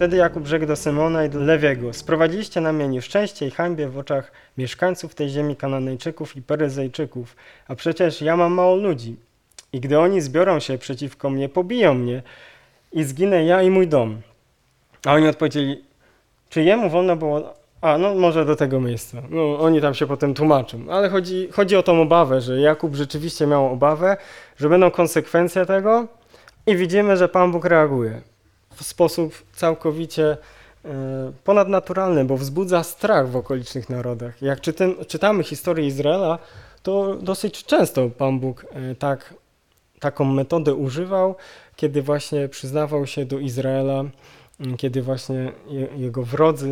Wtedy Jakub rzekł do Symona i do Lewiego: sprowadziliście na mnie nieszczęście i hańbę w oczach mieszkańców tej ziemi Kananejczyków i Peryzejczyków, a przecież ja mam mało ludzi. I gdy oni zbiorą się przeciwko mnie, pobiją mnie i zginę ja i mój dom. A oni odpowiedzieli: czy jemu wolno było... no może do tego miejsca. No, oni tam się potem tłumaczą. Ale chodzi o tą obawę, że Jakub rzeczywiście miał obawę, że będą konsekwencje tego i widzimy, że Pan Bóg reaguje w sposób całkowicie ponadnaturalny, bo wzbudza strach w okolicznych narodach. Jak czytamy historię Izraela, to dosyć często Pan Bóg taką metodę używał, kiedy właśnie przyznawał się do Izraela, kiedy właśnie jego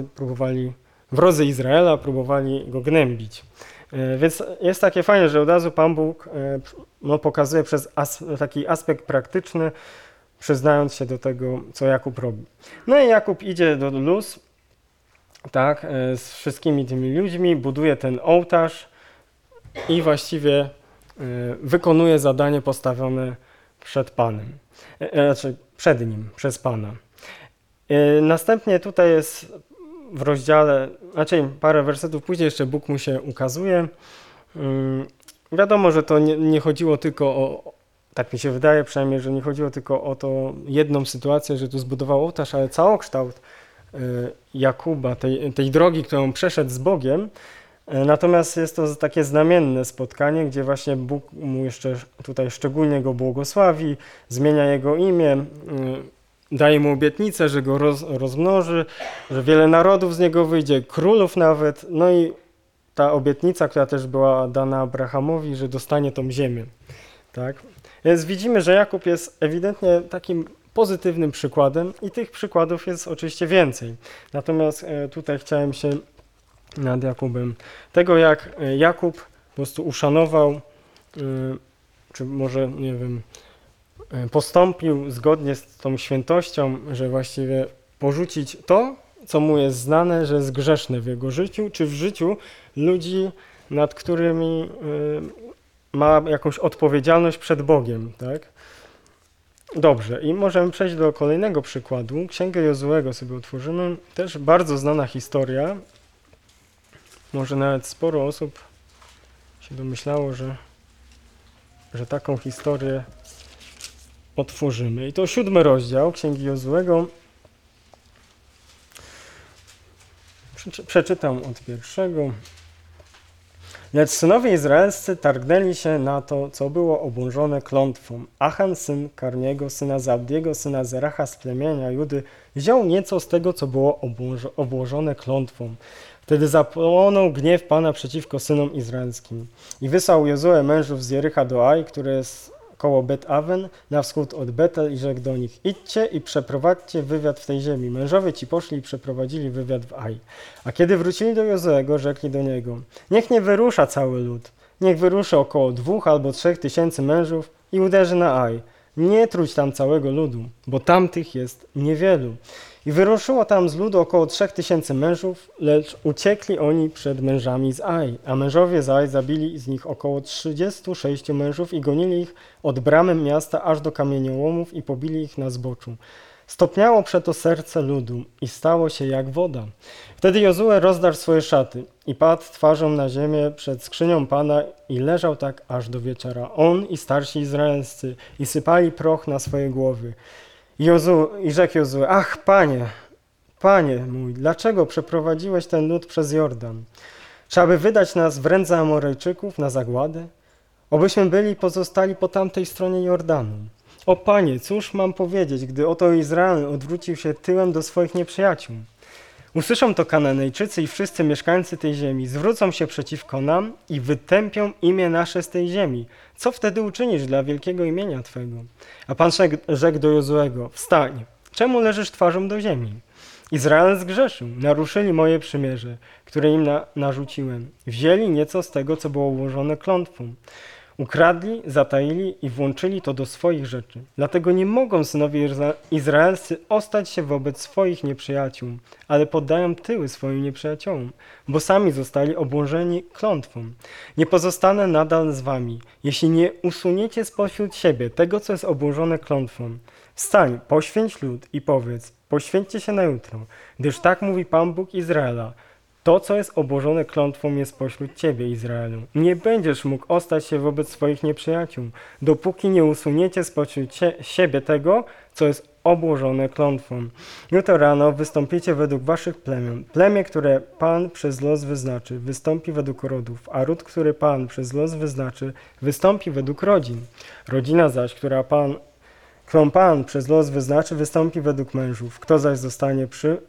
wrodzy Izraela próbowali go gnębić. Więc jest takie fajne, że od razu Pan Bóg pokazuje przez taki aspekt praktyczny, przyznając się do tego, co Jakub robi. No i Jakub idzie do Luz, tak, z wszystkimi tymi ludźmi, buduje ten ołtarz i właściwie wykonuje zadanie postawione przed Panem, przed nim, przez Pana. Następnie tutaj jest w rozdziale, parę wersetów później jeszcze Bóg mu się ukazuje. Wiadomo, że to nie chodziło tylko o, tak mi się wydaje przynajmniej, że nie chodziło tylko o to jedną sytuację, że tu zbudował ołtarz, ale całokształt Jakuba, tej drogi, którą przeszedł z Bogiem. Natomiast jest to takie znamienne spotkanie, gdzie właśnie Bóg mu jeszcze tutaj szczególnie go błogosławi, zmienia jego imię, daje mu obietnicę, że go rozmnoży, że wiele narodów z niego wyjdzie, królów nawet. No i ta obietnica, która też była dana Abrahamowi, że dostanie tą ziemię. Tak? Więc widzimy, że Jakub jest ewidentnie takim pozytywnym przykładem i tych przykładów jest oczywiście więcej. Natomiast tutaj chciałem się nad Jakubem, tego jak Jakub po prostu uszanował, czy może, nie wiem, postąpił zgodnie z tą świętością, że właściwie porzucić to, co mu jest znane, że jest grzeszne w jego życiu, czy w życiu ludzi, nad którymi ma jakąś odpowiedzialność przed Bogiem, tak? Dobrze, i możemy przejść do kolejnego przykładu. Księgę Jozuego sobie otworzymy. Też bardzo znana historia. Może nawet sporo osób się domyślało, że taką historię otworzymy. I to 7 rozdział Księgi Jozuego. Przeczytam od 1. Lecz synowie izraelscy targnęli się na to, co było obłożone klątwą. Achan, syn Karmiego, syna Zabdiego, syna Zeracha z plemienia Judy, wziął nieco z tego, co było obłożone klątwą. Wtedy zapłonął gniew Pana przeciwko synom izraelskim. I wysłał Jozue mężów z Jericha do Aj, które jest koło Bet-Awen, na wschód od Betel, i rzekł do nich: idźcie i przeprowadźcie wywiad w tej ziemi. Mężowie ci poszli i przeprowadzili wywiad w Aj. A kiedy wrócili do Jozuego, rzekli do niego: niech nie wyrusza cały lud, niech wyruszy około 2 albo 3 tysięcy mężów i uderzy na Aj. Nie trudź tam całego ludu, bo tamtych jest niewielu. I wyruszyło tam z ludu około 3 tysięcy mężów, lecz uciekli oni przed mężami z Aj. A mężowie z Aj zabili z nich około 36 mężów i gonili ich od bramy miasta aż do kamieniołomów i pobili ich na zboczu. Stopniało przeto serce ludu i stało się jak woda. Wtedy Jozue rozdarł swoje szaty i padł twarzą na ziemię przed skrzynią Pana i leżał tak aż do wieczora. On i starsi izraelscy i sypali proch na swoje głowy. I rzekł Jozue: ach, Panie mój, dlaczego przeprowadziłeś ten lud przez Jordan? Czy aby wydać nas w ręce Amorejczyków na zagładę? Obyśmy byli pozostali po tamtej stronie Jordanu. O Panie, cóż mam powiedzieć, gdy oto Izrael odwrócił się tyłem do swoich nieprzyjaciół? Usłyszą to Kananejczycy i wszyscy mieszkańcy tej ziemi, zwrócą się przeciwko nam i wytępią imię nasze z tej ziemi. Co wtedy uczynisz dla wielkiego imienia Twego? A Pan rzekł do Jozuego: wstań, czemu leżysz twarzą do ziemi? Izrael zgrzeszył, naruszyli moje przymierze, które im narzuciłem. Wzięli nieco z tego, co było ułożone klątwą. Ukradli, zataili i włączyli to do swoich rzeczy. Dlatego nie mogą synowie izraelscy ostać się wobec swoich nieprzyjaciół, ale poddają tyły swoim nieprzyjaciołom, bo sami zostali obłożeni klątwą. Nie pozostanę nadal z wami, jeśli nie usuniecie spośród siebie tego, co jest obłożone klątwą. Wstań, poświęć lud i powiedz: poświęćcie się na jutro, gdyż tak mówi Pan Bóg Izraela. To, co jest obłożone klątwą, jest pośród ciebie, Izraelu. Nie będziesz mógł ostać się wobec swoich nieprzyjaciół, dopóki nie usuniecie spośród siebie tego, co jest obłożone klątwą. Jutro rano wystąpicie według waszych plemion. Plemię, które Pan przez los wyznaczy, wystąpi według rodów, a ród, który Pan przez los wyznaczy, wystąpi według rodzin. Rodzina zaś, którą Pan przez los wyznaczy, wystąpi według mężów. Kto zaś zostanie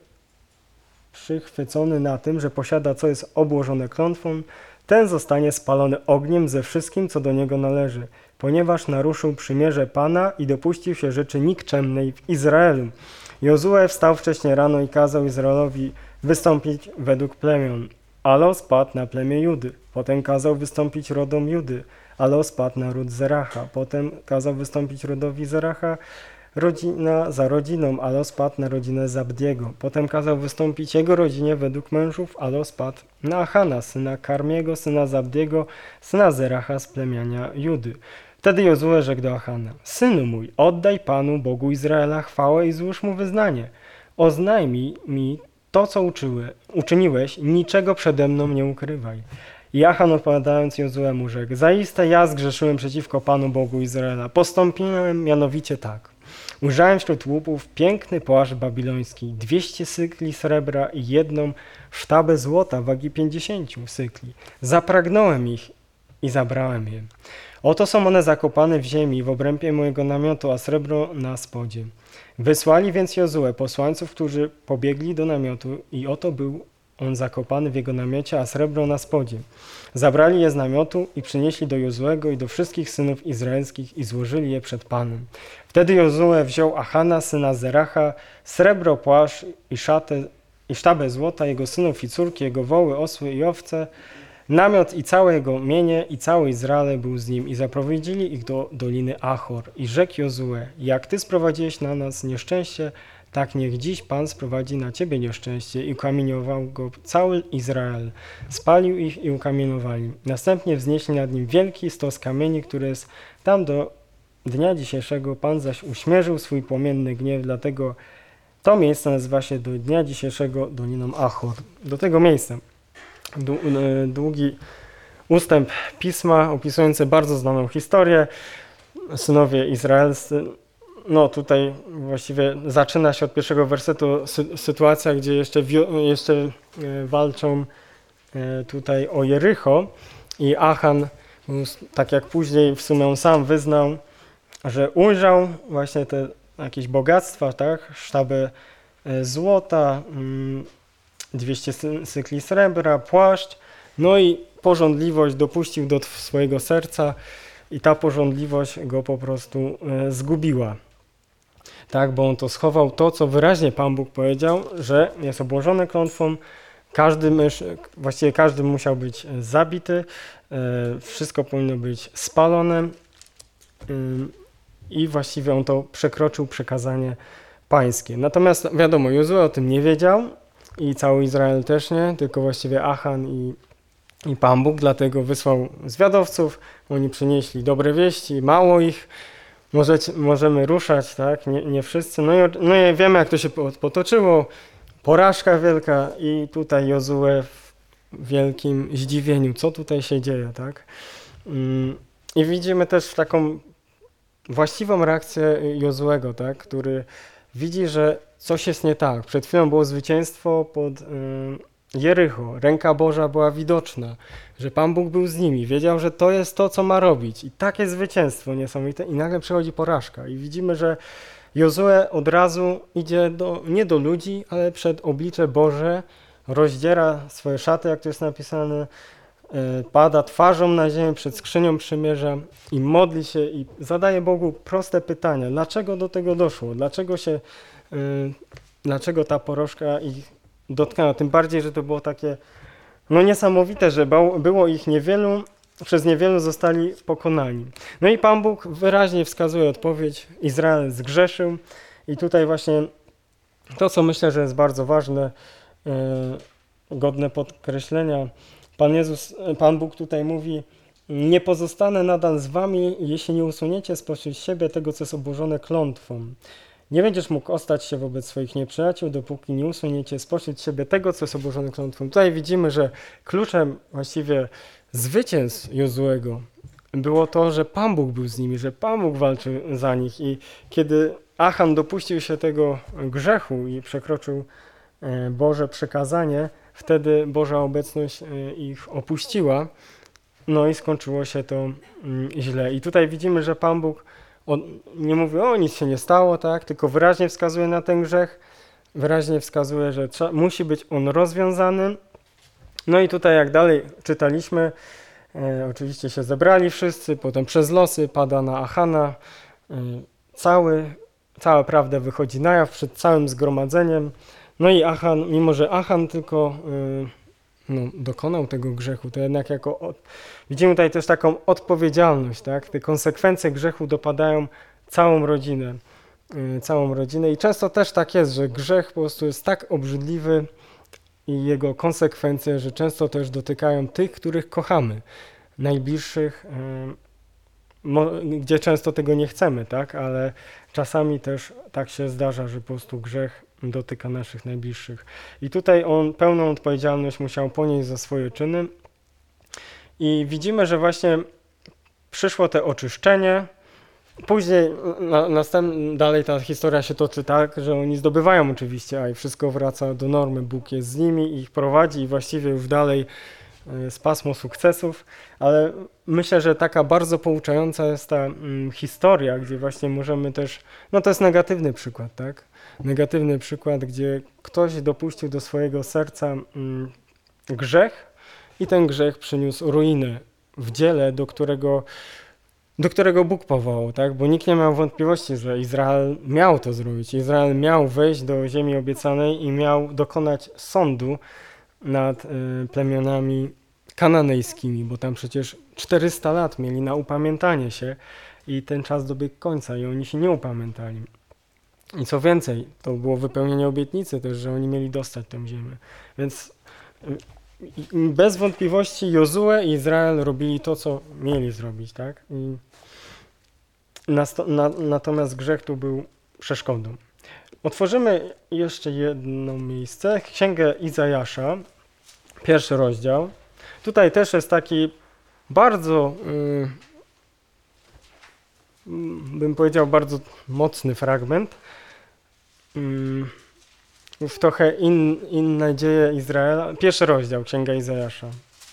przychwycony na tym, że posiada, co jest obłożone klątwą, ten zostanie spalony ogniem ze wszystkim, co do niego należy, ponieważ naruszył przymierze Pana i dopuścił się rzeczy nikczemnej w Izraelu. Jozue wstał wcześnie rano i kazał Izraelowi wystąpić według plemion, a los padł na plemię Judy. Potem kazał wystąpić rodom Judy, a los padł na ród Zeracha. Potem kazał wystąpić rodowi Zeracha, rodzina za rodziną, a los padł na rodzinę Zabdiego. Potem kazał wystąpić jego rodzinie według mężów, a los padł na Achana, syna Karmiego, syna Zabdiego, syna Zeracha z plemienia Judy. Wtedy Jozue rzekł do Achana: Synu mój, oddaj Panu, Bogu Izraela, chwałę i złóż mu wyznanie. Oznajmij mi to, co uczyniłeś, niczego przede mną nie ukrywaj. I Achan odpowiadając Jozuemu rzekł: Zaiste ja zgrzeszyłem przeciwko Panu Bogu Izraela. Postąpiłem mianowicie tak. Ujrzałem wśród łupów piękny płaszcz babiloński, 200 sykli srebra i jedną sztabę złota wagi 50 sykli. Zapragnąłem ich i zabrałem je. Oto są one zakopane w ziemi w obrębie mojego namiotu, a srebro na spodzie. Wysłali więc Jozue posłańców, którzy pobiegli do namiotu i oto był on zakopany w jego namiocie, a srebro na spodzie. Zabrali je z namiotu i przynieśli do Jozuego i do wszystkich synów izraelskich i złożyli je przed Panem. Wtedy Jozue wziął Achana, syna Zeracha, srebro, płaszcz i sztabę złota, jego synów i córki, jego woły, osły i owce, namiot i całe jego mienie i cały Izrael był z nim i zaprowadzili ich do doliny Achor. I rzekł Jozue: Jak ty sprowadziłeś na nas nieszczęście, tak niech dziś Pan sprowadzi na ciebie nieszczęście. I ukamienował go cały Izrael. Spalił ich i ukamienowali. Następnie wznieśli nad nim wielki stos kamieni, który jest tam do dnia dzisiejszego. Pan zaś uśmierzył swój płomienny gniew, dlatego to miejsce nazywa się do dnia dzisiejszego Doliną Achor. Do tego miejsca długi ustęp pisma opisujący bardzo znaną historię. Synowie izraelscy. No tutaj właściwie zaczyna się od pierwszego wersetu sytuacja, gdzie jeszcze walczą tutaj o Jericho i Achan, tak jak później w sumie on sam wyznał, że ujrzał właśnie te jakieś bogactwa, tak, sztabę złota, 200 sykli srebra, płaszcz, no i pożądliwość dopuścił do swojego serca i ta pożądliwość go po prostu zgubiła. Tak, bo on to schował to, co wyraźnie Pan Bóg powiedział, że jest obłożone klątwą, właściwie każdy musiał być zabity, wszystko powinno być spalone i właściwie on to przekroczył przekazanie pańskie. Natomiast wiadomo, Jozue o tym nie wiedział i cały Izrael też nie, tylko właściwie Achan i Pan Bóg, dlatego wysłał zwiadowców, oni przynieśli dobre wieści, mało ich, możemy ruszać, tak? Nie wszyscy. No i wiemy, jak to się potoczyło. Porażka wielka i tutaj Jozue w wielkim zdziwieniu, co tutaj się dzieje, tak? I widzimy też taką właściwą reakcję Jozuego, tak? Który widzi, że coś jest nie tak. Przed chwilą było zwycięstwo pod Jericho. Ręka Boża była widoczna, że Pan Bóg był z nimi. Wiedział, że to jest to, co ma robić. I takie zwycięstwo niesamowite. I nagle przychodzi porażka. I widzimy, że Jozue od razu idzie nie do ludzi, ale przed oblicze Boże, rozdziera swoje szaty, jak to jest napisane, pada twarzą na ziemię przed skrzynią przymierza i modli się i zadaje Bogu proste pytania. Dlaczego do tego doszło? Dlaczego ta porażka ich dotknęła? Tym bardziej, że to było takie niesamowite, że było ich niewielu, przez niewielu zostali pokonani. No i Pan Bóg wyraźnie wskazuje odpowiedź. Izrael zgrzeszył i tutaj właśnie to, co myślę, że jest bardzo ważne, godne podkreślenia. Pan Bóg tutaj mówi: nie pozostanę nadal z wami, jeśli nie usuniecie spośród siebie tego, co jest obłożone klątwą. Nie będziesz mógł ostać się wobec swoich nieprzyjaciół, dopóki nie usuniecie spośród siebie tego, co jest obłożone klątwą. Tutaj widzimy, że kluczem właściwie zwycięstw Jozuego było to, że Pan Bóg był z nimi, że Pan Bóg walczył za nich i kiedy Achan dopuścił się tego grzechu i przekroczył Boże przekazanie, wtedy Boża obecność ich opuściła, no i skończyło się to źle. I tutaj widzimy, że Pan Bóg nie mówi, o nic się nie stało, tak, tylko wyraźnie wskazuje na ten grzech, wyraźnie wskazuje, że musi być on rozwiązany. No i tutaj jak dalej czytaliśmy, oczywiście się zebrali wszyscy, potem przez losy pada na Achana, cała prawda wychodzi na jaw przed całym zgromadzeniem. No i Achan, mimo że Achan tylko dokonał tego grzechu, to jednak widzimy tutaj też taką odpowiedzialność, tak? Te konsekwencje grzechu dopadają całą rodzinę i często też tak jest, że grzech po prostu jest tak obrzydliwy i jego konsekwencje, że często też dotykają tych, których kochamy, najbliższych, gdzie często tego nie chcemy, tak? Ale czasami też tak się zdarza, że po prostu grzech dotyka naszych najbliższych. I tutaj on pełną odpowiedzialność musiał ponieść za swoje czyny. I widzimy, że właśnie przyszło te oczyszczenie. Później dalej ta historia się toczy tak, że oni zdobywają oczywiście, a i wszystko wraca do normy. Bóg jest z nimi, ich prowadzi i właściwie już dalej z pasmo sukcesów, ale myślę, że taka bardzo pouczająca jest ta historia, gdzie właśnie możemy też, to jest negatywny przykład, tak? Negatywny przykład, gdzie ktoś dopuścił do swojego serca grzech i ten grzech przyniósł ruinę w dziele, do którego Bóg powołał, tak? Bo nikt nie miał wątpliwości, że Izrael miał to zrobić. Izrael miał wejść do ziemi obiecanej i miał dokonać sądu nad plemionami kananejskimi, bo tam przecież 400 lat mieli na upamiętanie się i ten czas dobiegł końca i oni się nie upamiętali. I co więcej, to było wypełnienie obietnicy też, że oni mieli dostać tę ziemię. Więc bez wątpliwości Jozue i Izrael robili to, co mieli zrobić, tak? Natomiast grzech tu był przeszkodą. Otworzymy jeszcze jedno miejsce, Księgę Izajasza, 1 rozdział. Tutaj też jest taki bardzo, bym powiedział, bardzo mocny fragment. W trochę inne dzieje Izraela. 1 rozdział, Księga Izajasza.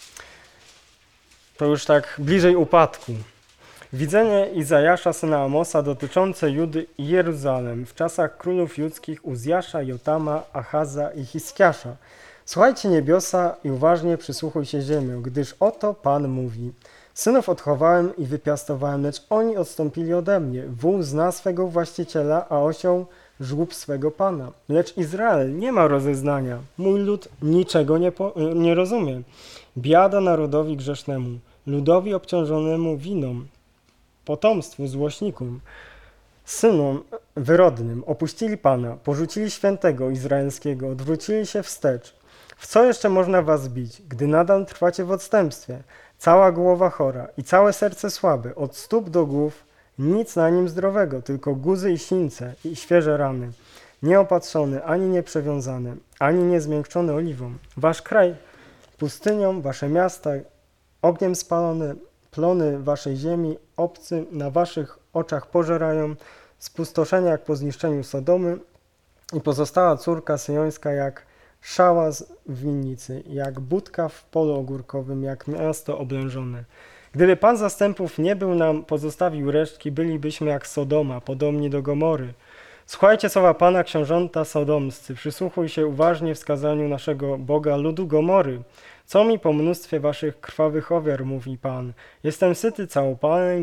To już tak bliżej upadku. Widzenie Izajasza, syna Amosa, dotyczące Judy i Jeruzalem w czasach królów judzkich Uzjasza, Jotama, Achaza i Hiskiasza. Słuchajcie niebiosa i uważnie przysłuchuj się ziemią, gdyż oto Pan mówi. Synów odchowałem i wypiastowałem, lecz oni odstąpili ode mnie. Wół zna swego właściciela, a osioł żłób swego Pana. Lecz Izrael nie ma rozeznania. Mój lud niczego nie rozumie. Biada narodowi grzesznemu, ludowi obciążonemu winą, potomstwu złośnikom, synom wyrodnym. Opuścili Pana, porzucili świętego izraelskiego, odwrócili się wstecz. W co jeszcze można was bić, gdy nadal trwacie w odstępstwie? Cała głowa chora i całe serce słabe, od stóp do głów, nic na nim zdrowego, tylko guzy i sińce i świeże rany, nieopatrzony, ani nieprzewiązany, ani niezmiękczony oliwą. Wasz kraj pustynią, wasze miasta ogniem spalone, plony waszej ziemi, obcy na waszych oczach pożerają, spustoszenia jak po zniszczeniu Sodomy i pozostała córka syjońska jak szała w winnicy, jak budka w polu ogórkowym, jak miasto oblężone. Gdyby Pan zastępów nie był nam pozostawił resztki, bylibyśmy jak Sodoma, podobni do Gomory. Słuchajcie słowa Pana, książęta sodomscy, przysłuchuj się uważnie wskazaniu naszego Boga, ludu Gomory. Co mi po mnóstwie waszych krwawych ofiar, mówi Pan. Jestem syty całopaleń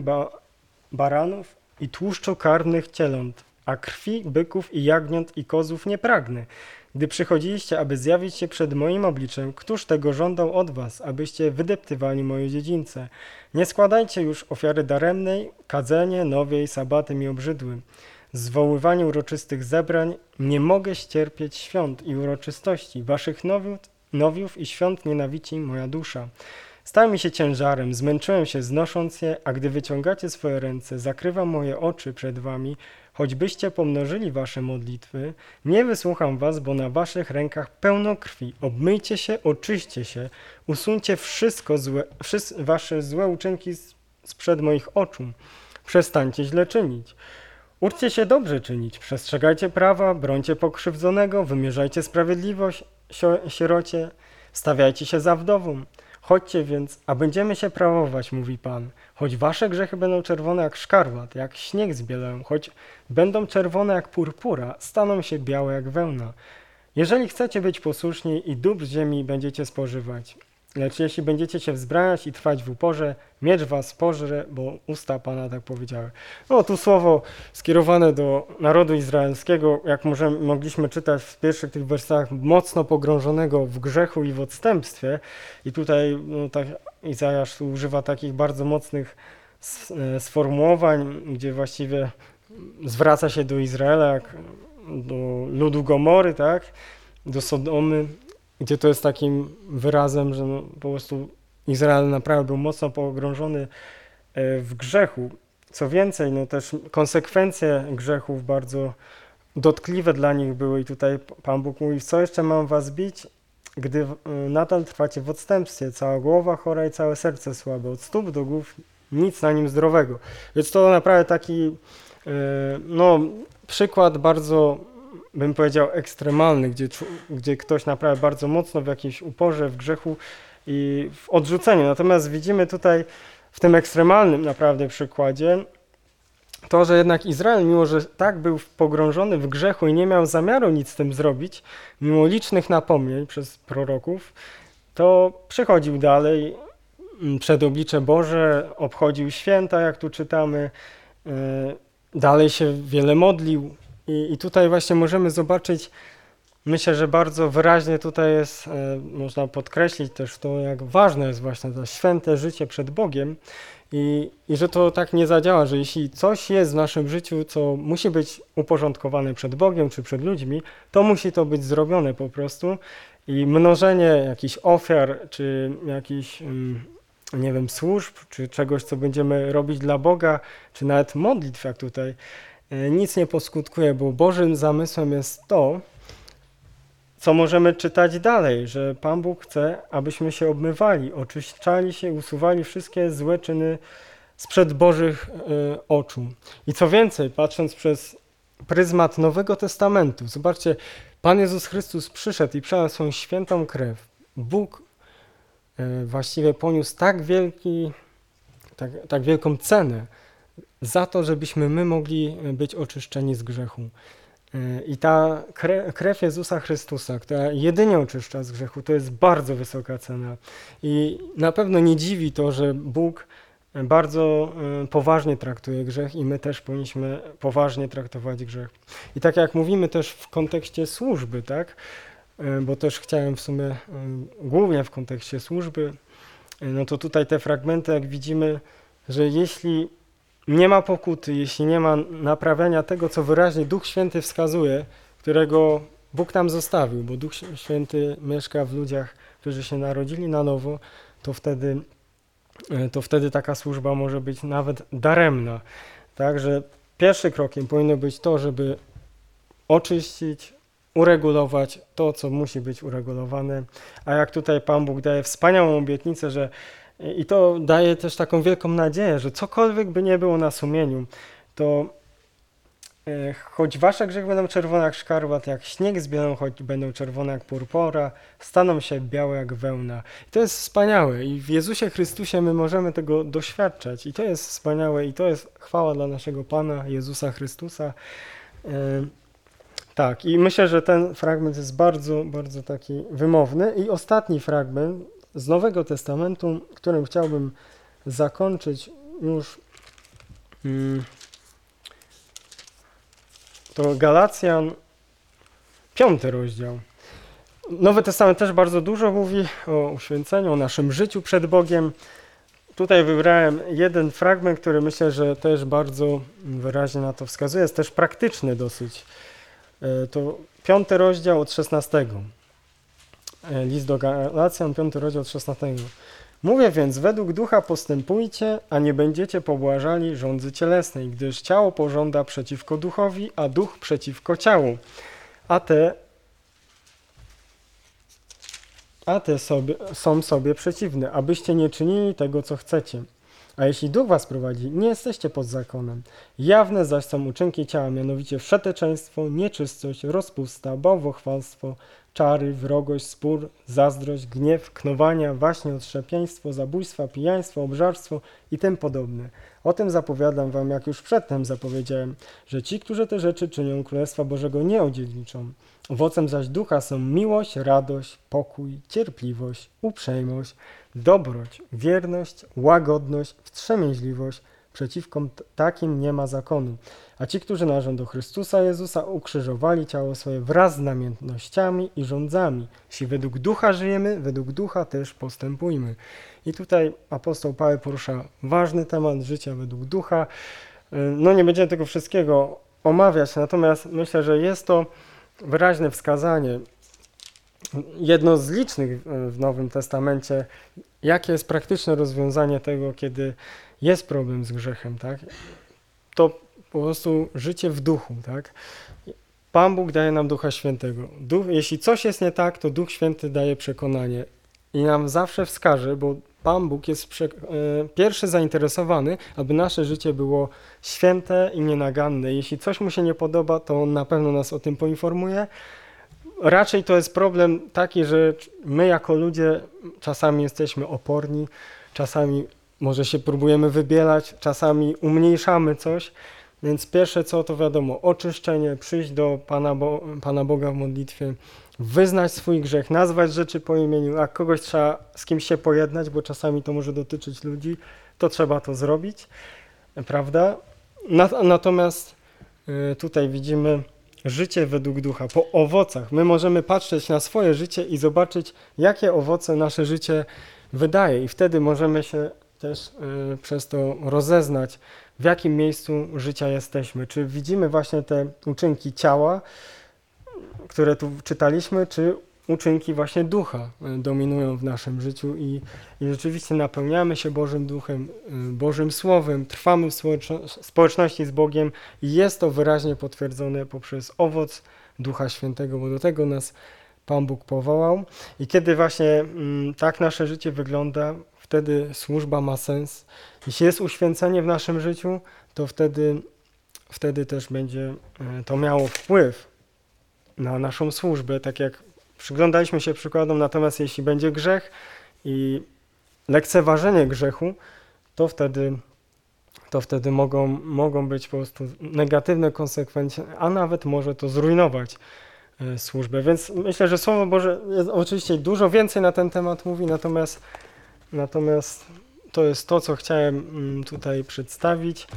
baranów i tłuszczu karnych cieląt, a krwi byków i jagniąt i kozłów nie pragnę. Gdy przychodziliście, aby zjawić się przed moim obliczem, któż tego żądał od was, abyście wydeptywali moje dziedzińce? Nie składajcie już ofiary daremnej, kadzenie, nowiej, sabaty mi obrzydły. Zwoływanie uroczystych zebrań, nie mogę ścierpieć świąt i uroczystości. Waszych nowiów i świąt nienawidzi moja dusza. Stały mi się ciężarem, zmęczyłem się znosząc je, a gdy wyciągacie swoje ręce, zakrywam moje oczy przed wami, choćbyście pomnożyli wasze modlitwy, nie wysłucham was, bo na waszych rękach pełno krwi. Obmyjcie się, oczyście się, usuńcie wszystko złe, wasze złe uczynki sprzed moich oczu. Przestańcie źle czynić. Uczcie się dobrze czynić, przestrzegajcie prawa, brońcie pokrzywdzonego, wymierzajcie sprawiedliwość sierocie, stawiajcie się za wdową. Chodźcie więc, a będziemy się prawować, mówi Pan. Choć wasze grzechy będą czerwone jak szkarłat, jak śnieg zbieleją, choć będą czerwone jak purpura, staną się białe jak wełna. Jeżeli chcecie być posłuszni i dóbr ziemi będziecie spożywać. Lecz jeśli będziecie się wzbraniać i trwać w uporze, miecz was pożre, bo usta Pana tak powiedziały. No tu słowo skierowane do narodu izraelskiego, jak mogliśmy czytać w pierwszych tych wersach, mocno pogrążonego w grzechu i w odstępstwie. I tutaj tak Izajasz używa takich bardzo mocnych sformułowań, gdzie właściwie zwraca się do Izraela, jak do ludu Gomory, tak? Do Sodomy, gdzie to jest takim wyrazem, że po prostu Izrael naprawdę był mocno pogrążony w grzechu. Co więcej, też konsekwencje grzechów bardzo dotkliwe dla nich były i tutaj Pan Bóg mówi, co jeszcze mam was bić, gdy nadal trwacie w odstępstwie, cała głowa chora i całe serce słabe, od stóp do głów nic na nim zdrowego. Więc to naprawdę taki przykład bardzo, bym powiedział, ekstremalny, gdzie ktoś naprawdę bardzo mocno w jakimś uporze, w grzechu i w odrzuceniu. Natomiast widzimy tutaj w tym ekstremalnym naprawdę przykładzie to, że jednak Izrael, mimo że tak był pogrążony w grzechu i nie miał zamiaru nic z tym zrobić, mimo licznych napomnień przez proroków, to przychodził dalej przed oblicze Boże, obchodził święta, jak tu czytamy, dalej się wiele modlił. I tutaj właśnie możemy zobaczyć, myślę, że bardzo wyraźnie tutaj jest, można podkreślić też to, jak ważne jest właśnie to święte życie przed Bogiem i że to tak nie zadziała, że jeśli coś jest w naszym życiu, co musi być uporządkowane przed Bogiem czy przed ludźmi, to musi to być zrobione po prostu i mnożenie jakichś ofiar czy jakichś, nie wiem, służb czy czegoś, co będziemy robić dla Boga, czy nawet modlitw, jak tutaj, nic nie poskutkuje, bo Bożym zamysłem jest to, co możemy czytać dalej, że Pan Bóg chce, abyśmy się obmywali, oczyszczali się, usuwali wszystkie złe czyny sprzed Bożych oczu. I co więcej, patrząc przez pryzmat Nowego Testamentu, zobaczcie, Pan Jezus Chrystus przyszedł i przelał swoją świętą krew. Bóg właściwie poniósł tak wielką cenę za to, żebyśmy my mogli być oczyszczeni z grzechu. I ta krew Jezusa Chrystusa, która jedynie oczyszcza z grzechu, to jest bardzo wysoka cena. I na pewno nie dziwi to, że Bóg bardzo poważnie traktuje grzech i my też powinniśmy poważnie traktować grzech. I tak jak mówimy też w kontekście służby, tak? Bo też chciałem w sumie głównie w kontekście służby, no to tutaj te fragmenty, jak widzimy, że jeśli nie ma pokuty, jeśli nie ma naprawiania tego, co wyraźnie Duch Święty wskazuje, którego Bóg nam zostawił, bo Duch Święty mieszka w ludziach, którzy się narodzili na nowo, to wtedy taka służba może być nawet daremna. Także pierwszym krokiem powinno być to, żeby oczyścić, uregulować to, co musi być uregulowane. A jak tutaj Pan Bóg daje wspaniałą obietnicę, że i to daje też taką wielką nadzieję, że cokolwiek by nie było na sumieniu, to choć wasze grzechy będą czerwone jak szkarłat, jak śnieg zbielą, choć będą czerwone jak purpura, staną się białe jak wełna. I to jest wspaniałe i w Jezusie Chrystusie my możemy tego doświadczać i to jest wspaniałe i to jest chwała dla naszego Pana Jezusa Chrystusa. Tak, i myślę, że ten fragment jest bardzo, bardzo taki wymowny. I ostatni fragment z Nowego Testamentu, którym chciałbym zakończyć już, to Galacjan, 5 rozdział. Nowy Testament też bardzo dużo mówi o uświęceniu, o naszym życiu przed Bogiem. Tutaj wybrałem jeden fragment, który myślę, że też bardzo wyraźnie na to wskazuje. Jest też praktyczny dosyć. To 5 rozdział od 16. List do Galacjan, 5 rozdział od 16. Mówię więc, według ducha postępujcie, a nie będziecie pobłażali żądzy cielesnej, gdyż ciało pożąda przeciwko duchowi, a duch przeciwko ciału. A te są sobie przeciwne, abyście nie czynili tego, co chcecie. A jeśli duch was prowadzi, nie jesteście pod zakonem. Jawne zaś są uczynki ciała, mianowicie wszeteczeństwo, nieczystość, rozpusta, bałwochwalstwo, czary, wrogość, spór, zazdrość, gniew, knowania, waśnie, otrzepieństwo, zabójstwa, pijaństwo, obżarstwo i tym podobne. O tym zapowiadam wam, jak już przedtem zapowiedziałem, że ci, którzy te rzeczy czynią, Królestwa Bożego nie odziedziczą. Owocem zaś ducha są miłość, radość, pokój, cierpliwość, uprzejmość, dobroć, wierność, łagodność, wstrzemięźliwość. Przeciwko takim nie ma zakonu. A ci, którzy należą do Chrystusa Jezusa, ukrzyżowali ciało swoje wraz z namiętnościami i rządzami. Jeśli według ducha żyjemy, według ducha też postępujmy. I tutaj apostoł Paweł porusza ważny temat życia według ducha. No nie będziemy tego wszystkiego omawiać, natomiast myślę, że jest to wyraźne wskazanie, jedno z licznych w Nowym Testamencie, jakie jest praktyczne rozwiązanie tego, kiedy jest problem z grzechem, tak? To po prostu życie w duchu, tak? Pan Bóg daje nam Ducha Świętego. Jeśli coś jest nie tak, to Duch Święty daje przekonanie i nam zawsze wskaże, bo Pan Bóg jest pierwszy zainteresowany, aby nasze życie było święte i nienaganne. Jeśli coś mu się nie podoba, to on na pewno nas o tym poinformuje. Raczej to jest problem taki, że my jako ludzie czasami jesteśmy oporni, czasami może się próbujemy wybielać, czasami umniejszamy coś, więc pierwsze co to wiadomo, oczyszczenie, przyjść do Pana Boga w modlitwie, wyznać swój grzech, nazwać rzeczy po imieniu, jak kogoś trzeba z kimś się pojednać, bo czasami to może dotyczyć ludzi, to trzeba to zrobić, prawda? Natomiast tutaj widzimy życie według ducha, po owocach. My możemy patrzeć na swoje życie i zobaczyć, jakie owoce nasze życie wydaje i wtedy możemy się też przez to rozeznać, w jakim miejscu życia jesteśmy. Czy widzimy właśnie te uczynki ciała, które tu czytaliśmy, czy uczynki właśnie ducha dominują w naszym życiu i rzeczywiście napełniamy się Bożym Duchem, Bożym Słowem, trwamy w społeczności z Bogiem i jest to wyraźnie potwierdzone poprzez owoc Ducha Świętego, bo do tego nas Pan Bóg powołał. I kiedy właśnie tak nasze życie wygląda, wtedy służba ma sens. Jeśli jest uświęcenie w naszym życiu, to wtedy też będzie to miało wpływ na naszą służbę, tak jak przyglądaliśmy się przykładom, natomiast jeśli będzie grzech i lekceważenie grzechu, to wtedy mogą być po prostu negatywne konsekwencje, a nawet może to zrujnować służbę. Więc myślę, że Słowo Boże jest oczywiście dużo więcej na ten temat mówi, natomiast to jest to, co chciałem tutaj przedstawić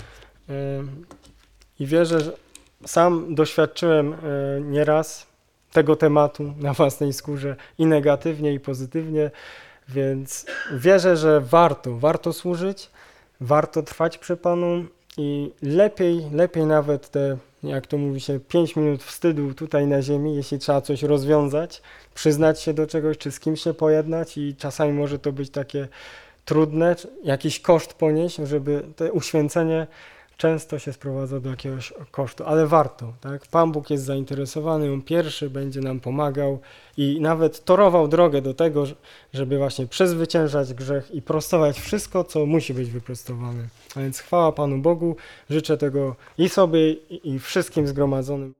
i wierzę, że sam doświadczyłem nieraz tego tematu na własnej skórze i negatywnie, i pozytywnie, więc wierzę, że warto służyć, warto trwać przy Panu i lepiej nawet te, jak to mówi się, 5 minut wstydu tutaj na ziemi, jeśli trzeba coś rozwiązać, przyznać się do czegoś, czy z kimś się pojednać i czasami może to być takie trudne, jakiś koszt ponieść, żeby to uświęcenie często się sprowadza do jakiegoś kosztu, ale warto, tak? Pan Bóg jest zainteresowany, On pierwszy będzie nam pomagał i nawet torował drogę do tego, żeby właśnie przezwyciężać grzech i prostować wszystko, co musi być wyprostowane. A więc chwała Panu Bogu, życzę tego i sobie, i wszystkim zgromadzonym.